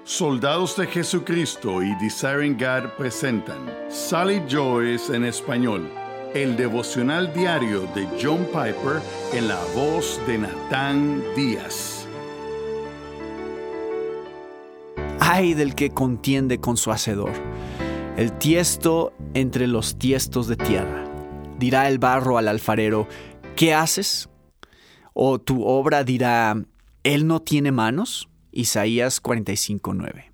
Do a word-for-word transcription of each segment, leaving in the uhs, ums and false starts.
Soldados de Jesucristo y Desiring God presentan Sally Joyce en español, el devocional diario de John Piper en la voz de Natán Díaz. Ay del que contiende con su hacedor, el tiesto entre los tiestos de tierra. Dirá el barro al alfarero, ¿qué haces? O tu obra dirá, ¿él no tiene manos? Isaías cuarenta y cinco, nueve.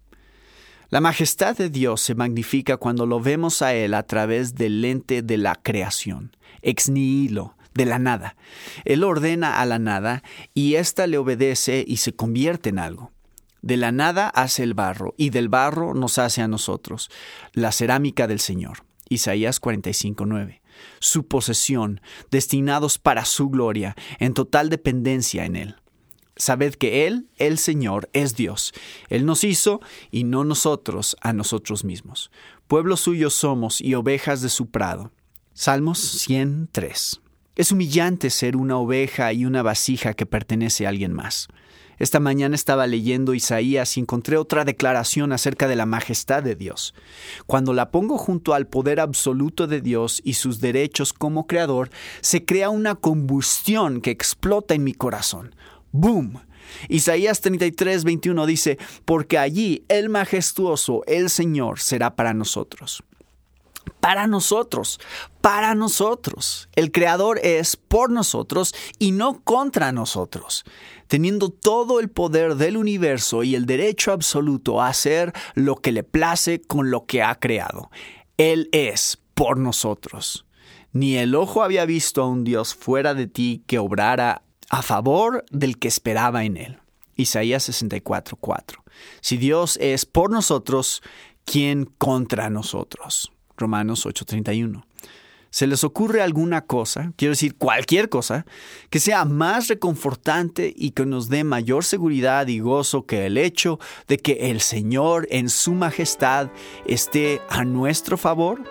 La majestad de Dios se magnifica cuando lo vemos a Él a través del lente de la creación, ex nihilo, de la nada. Él ordena a la nada y ésta le obedece y se convierte en algo. De la nada hace el barro y del barro nos hace a nosotros, la cerámica del Señor. Isaías cuarenta y cinco, nueve. Su posesión, destinados para su gloria, en total dependencia en Él. Sabed que Él, el Señor, es Dios. Él nos hizo y no nosotros a nosotros mismos. Pueblo suyo somos y ovejas de su prado. Salmos ciento tres. Es humillante ser una oveja y una vasija que pertenece a alguien más. Esta mañana estaba leyendo Isaías y encontré otra declaración acerca de la majestad de Dios. Cuando la pongo junto al poder absoluto de Dios y sus derechos como creador, se crea una combustión que explota en mi corazón. ¡Boom! Isaías treinta y tres, veintiuno dice, porque allí el majestuoso, el Señor, será para nosotros. Para nosotros, para nosotros. El Creador es por nosotros y no contra nosotros, teniendo todo el poder del universo y el derecho absoluto a hacer lo que le place con lo que ha creado. Él es por nosotros. Ni el ojo había visto a un Dios fuera de ti que obrara a favor del que esperaba en Él. Isaías sesenta y cuatro, cuatro. Si Dios es por nosotros, ¿quién contra nosotros? Romanos ocho, treinta y uno. ¿Se les ocurre alguna cosa, quiero decir cualquier cosa, que sea más reconfortante y que nos dé mayor seguridad y gozo que el hecho de que el Señor en su majestad esté a nuestro favor?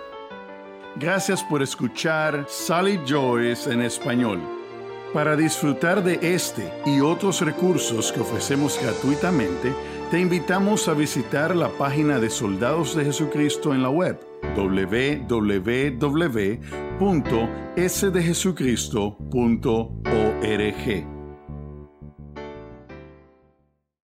Gracias por escuchar Sally Joyce en español. Para disfrutar de este y otros recursos que ofrecemos gratuitamente, te invitamos a visitar la página de Soldados de Jesucristo en la web doble u doble u doble u punto ese de jesucristo punto org.